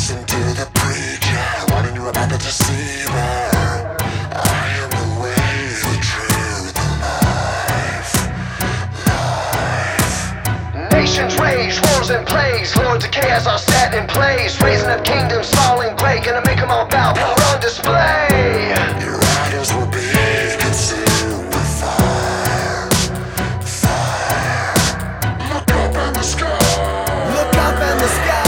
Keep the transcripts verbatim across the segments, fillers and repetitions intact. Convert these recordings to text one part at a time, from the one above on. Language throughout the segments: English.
listen to the preacher, warning you about the deceiver. I am the way, the truth, the life, life. Nations rage, wars and plagues, lords of chaos are set in place, raising up kingdoms, falling great, gonna make them all bow, power on display. Your idols will be consumed with fire, fire. Look up in the sky. Look up in the sky.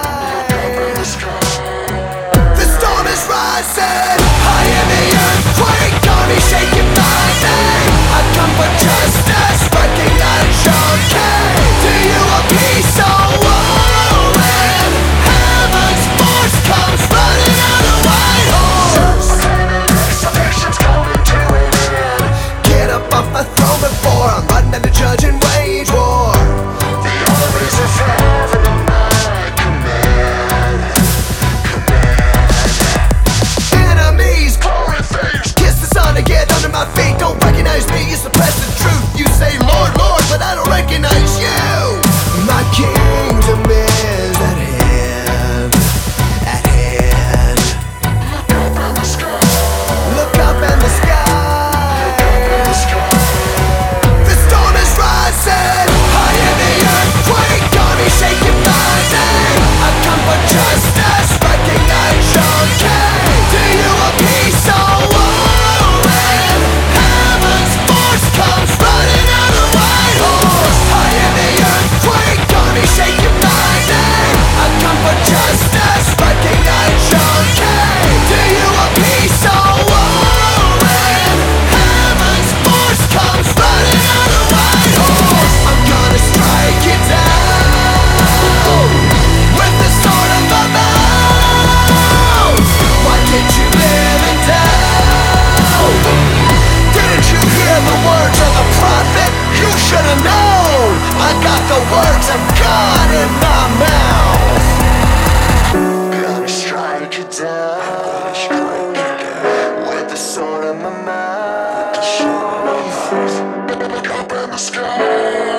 The storm is rising, high in the earthquake, army shaking by name. I come for justice, recognize your case. Do you a peace or war? When heaven's force comes running out of white horse, salvation's coming to an end. Get up off my throne before I'm running to judge and wage war. The armies of heaven in my command, command. Enemies, glory face, kiss the sun to get under my feet. Don't recognize me, you suppress the truth. You say Lord, Lord, but I don't recognize you. My kingdom is at hand, at hand. Look up in the sky. Look up in the sky. Look up in the sky. The storm is rising, high in the earthquake, army shaking my name. I come for justice, recognize your case. Do you a peace or war? When heaven's force comes running out of white horse, high in the earthquake, army shaking my name. I come for justice, recognize your case. Do you a peace or war? When heaven's force comes running out of white horse, I'm gonna strike it down with the sword of my mouth. Why did you live in doubt? Didn't you hear the words of the prophet? You should have known. I got the words of God in my mouth. Gonna strike it down, gonna strike it down with the sword of my mouth, with the sword of my mouth. Look up in the sky.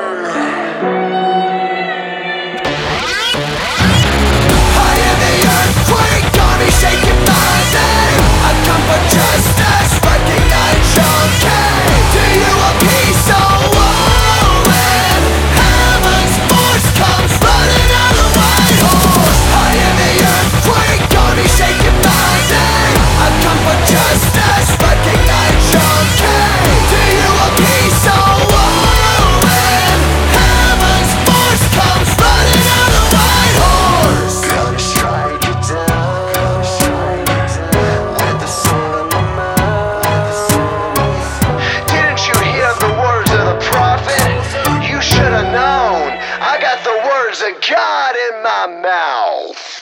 High in the earthquake, army shaking my name. I come for justice, recognize your case. Do you a peace or war? When heaven's force comes running out of white horse, high in the earthquake, army shaking my name. I come for justice, recognize your case. Do you a peace or war? When heaven's force comes running out of white horse, gonna strike it down, gonna strike it down with the sword of my mouth. Didn't you hear the words of the prophet? You should have known. I got the words of God in my mouth.